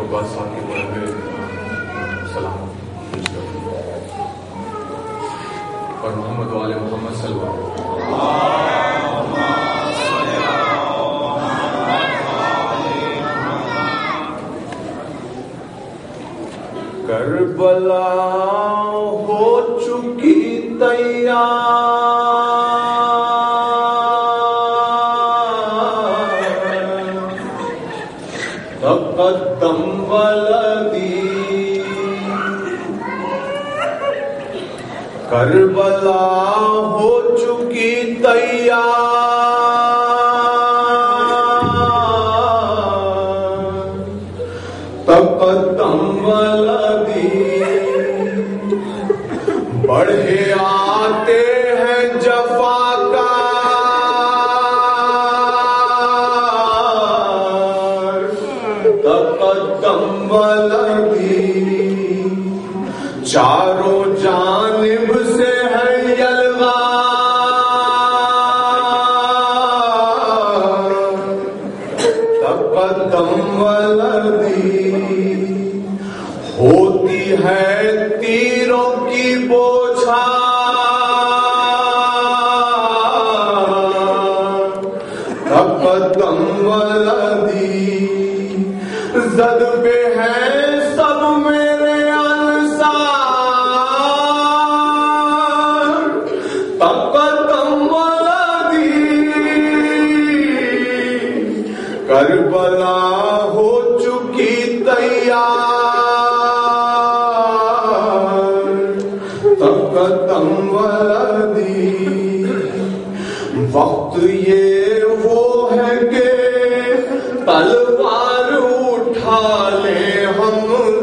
عباس صاحب کے بارے میں سلام اور محمد وآل محمد صلی اللہ علیہ وسلم۔ کربلا ہو چکی تیار، تقدم ولدی، کربلا ہو چکی تیار، تقدم ولدی، بڑھے آتے ہیں جفا کار، تقدم ولدی، چاروں جانب سے ہے یلغار، تقدم ولدی، ہوتی ہے تیروں کی بوچھار، تقدم ولدی، زد پہ ہے سب میرے انصار، تقدم ولدی، کربلا ہو چکی تیار، تقدم ولدی، وقت یہ وہ ہے کہ تلوار اٹھا لیں ہم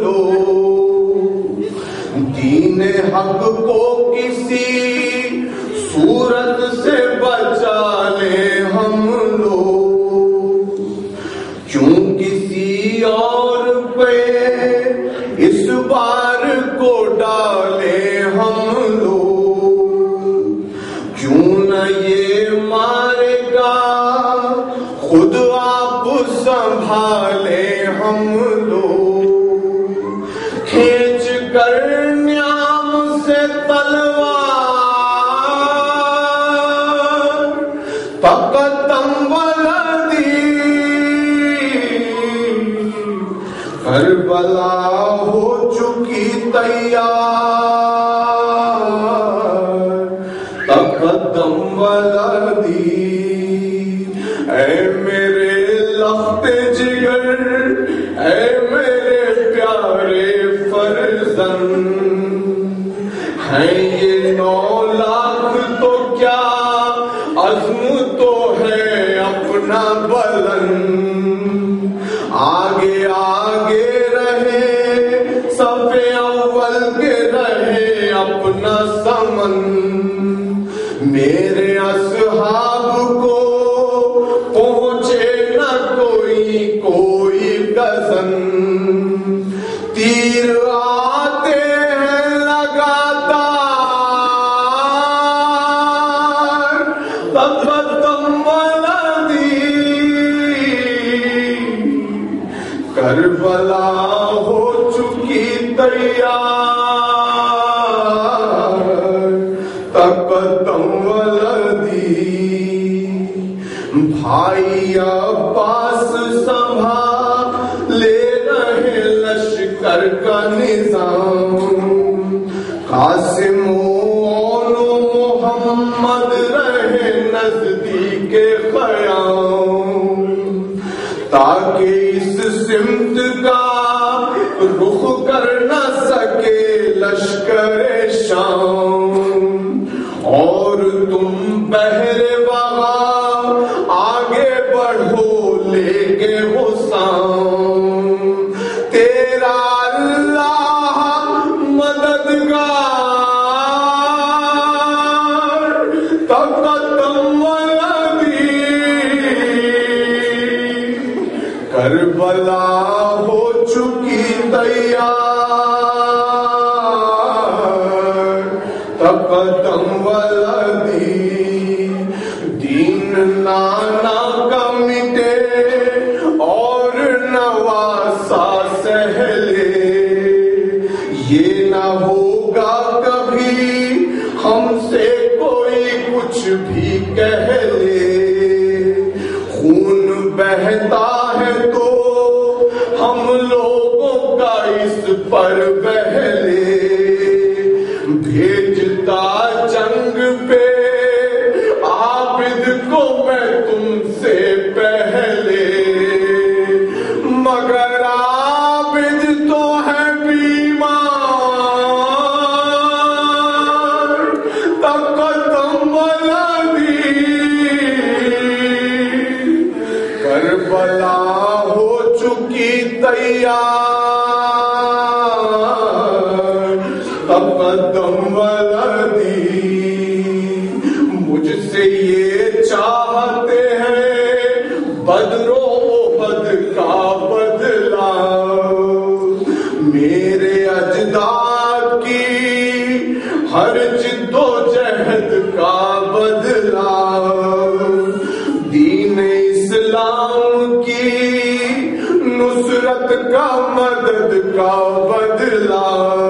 لوگ، دین حق کو کسی صورت سے بچا لیں ہم لوگ، کیوں کسی اور پہ اس بار کو ڈالیں ہم لوگ، کیوں نہ یہ مارے گا خود آپ سنبھالیں ہم لوگ، کھینچ کر نیام سے تلوار، تقدم ولدی، کربلا ہو چکی تیار، تقدم ولدی، اے میرے لخت جگر، اے میرے پیارے فرزند، ہیں یہ 9 لاکھ تو کیا عزم تو ہے اپنا بلند، آگے آگے رہے صف اول کے رہے اپنا سمن، میرے اصحاب کو پہنچے نہ کوئی کزن، تیر آتے ہیں لگاتار، تقدم ولدی، کربلا ہو چکی تیار، تقدم ولدی، بھائی عباس سنبھالے رہے لشکر کا نظام، قاسم اون محمد رہے نزدیک قیام، تاکہ اس سمت کا رخ کر نہ سکے لشکر شام، اور تم بحر وغا آگے بڑھو لے کے حسام، تیرا اللہ مددگار، تقدم ولدی، کربلا ہو چکی تیار، تقدم ولدی، دین نانا کا مٹے اور نواسا سے بہتا ہے تو ہم لوگوں کا اس پر بہلے بھیجتا جنگ پہ عابد کو میں تم سے پہلے، مگر عابد تو ہے بیمار تقدم ولدی، کربلا ہو چکی تیار تقدم ولدی، مجھ سے یہ چاہتے ہیں بدر و احد کا بدلہ، میرے اجداد کی ہر جد و جہد کا بدلہ، دین اسلام کی نصرت کا مدد کا بدلہ،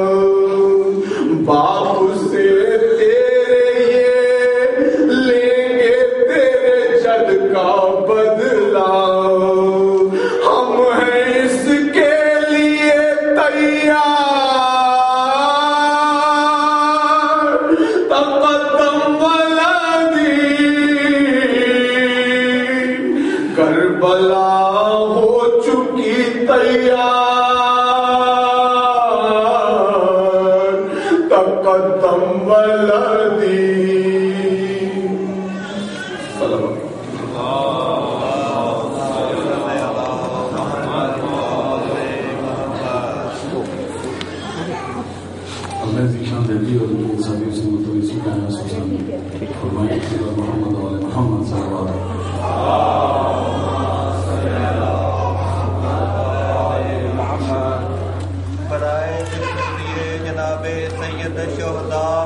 باپ سے تیرے یہ لیں گے تیرے جد کا بدلہ، ہم ہیں اس کے لیے تیار تقدم ولدی، کربلا ہو چکی تیار تقدم ولدی۔ اللہ ذکر دیتی اور ان کے ساتھی سے متوجہ کہنا سوچنا فرمائے کہ محمد و محمد صلی اللہ علیہ برائے جناب سید شہداء